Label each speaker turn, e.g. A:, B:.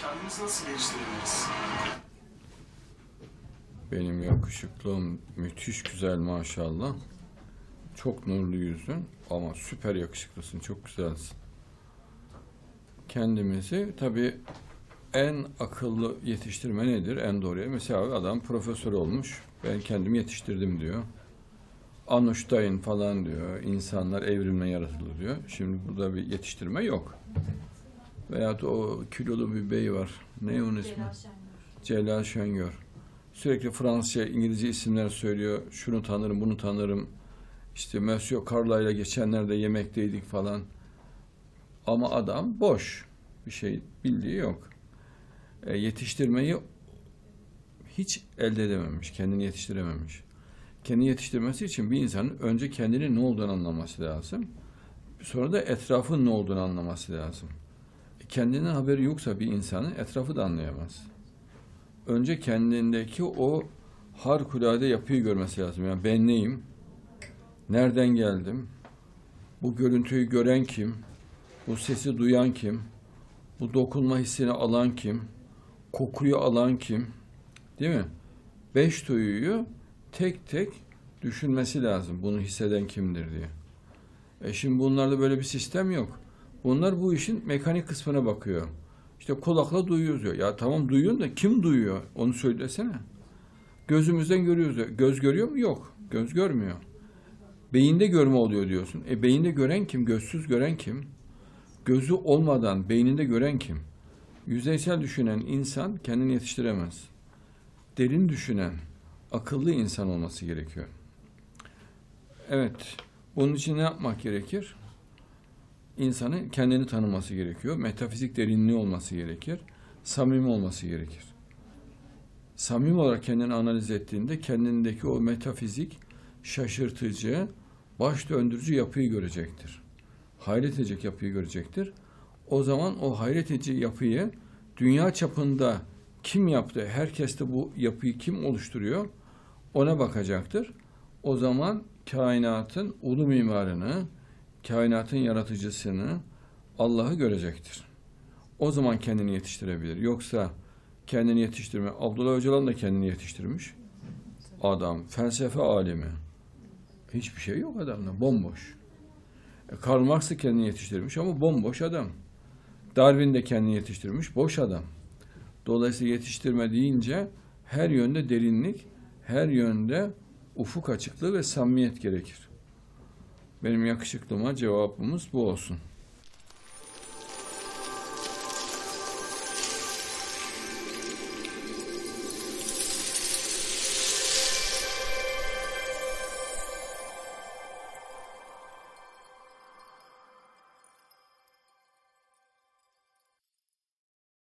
A: Kendimizi nasıl geliştirebiliriz?
B: Benim yakışıklığım müthiş güzel maşallah. Çok nurlu yüzün ama süper yakışıklısın, çok güzelsin. Kendimizi tabii en akıllı yetiştirme nedir? En doğruya. Mesela adam profesör olmuş, ben kendimi yetiştirdim diyor. Einstein falan diyor, insanlar evrimle yaratıldı diyor. Şimdi burada bir yetiştirme yok. Veyahut o kilolu bir bey var. Ne onun ismi? Celal Şengör. Sürekli Fransızca, İngilizce isimler söylüyor. Şunu tanırım, bunu tanırım. İşte Monsieur Carla'yla geçenlerde yemekteydik falan. Ama adam boş. Bir şey bildiği yok. Yetiştirmeyi hiç elde edememiş. Kendini yetiştirememiş. Kendini yetiştirmesi için bir insanın önce kendini ne olduğunu anlaması lazım. Sonra da etrafın ne olduğunu anlaması lazım. Kendinden haberi yoksa bir insanın etrafı da anlayamaz. Önce kendindeki o harikulade yapıyı görmesi lazım. Yani ben neyim? Nereden geldim? Bu görüntüyü gören kim? Bu sesi duyan kim? Bu dokunma hissini alan kim? Kokuyu alan kim? Değil mi? 5 duyuyu tek tek düşünmesi lazım. Bunu hisseden kimdir diye. Şimdi bunlarda böyle bir sistem yok. Bunlar bu işin mekanik kısmına bakıyor. İşte kulakla duyuyoruz diyor. Ya tamam duyuyorsun da kim duyuyor? Onu söylesene. Gözümüzden görüyoruz diyor. Göz görüyor mu? Yok. Göz görmüyor. Beyinde görme oluyor diyorsun. Beyinde gören kim? Gözsüz gören kim? Gözü olmadan beyninde gören kim? Yüzeysel düşünen insan kendini yetiştiremez. Derin düşünen, akıllı insan olması gerekiyor. Evet. Bunun için ne yapmak gerekir? İnsanın kendini tanıması gerekiyor. Metafizik derinliği olması gerekir. Samimi olması gerekir. Samimi olarak kendini analiz ettiğinde kendindeki o metafizik şaşırtıcı, baş döndürücü yapıyı görecektir. Hayret edecek yapıyı görecektir. O zaman o hayret edici yapıyı dünya çapında kim yaptı? Herkes de bu yapıyı kim oluşturuyor? Ona bakacaktır. O zaman kainatın ulu mimarını, kainatın yaratıcısını, Allah'ı görecektir. O zaman kendini yetiştirebilir. Yoksa kendini yetiştirme. Abdullah Öcalan da kendini yetiştirmiş. Adam felsefe alimi. Hiçbir şey yok adamda. Bomboş. Karl Marx da kendini yetiştirmiş ama bomboş adam. Darwin de kendini yetiştirmiş. Boş adam. Dolayısıyla yetiştirme deyince her yönde derinlik, her yönde ufuk açıklığı ve samimiyet gerekir. Benim yakışıklığıma cevabımız bu olsun.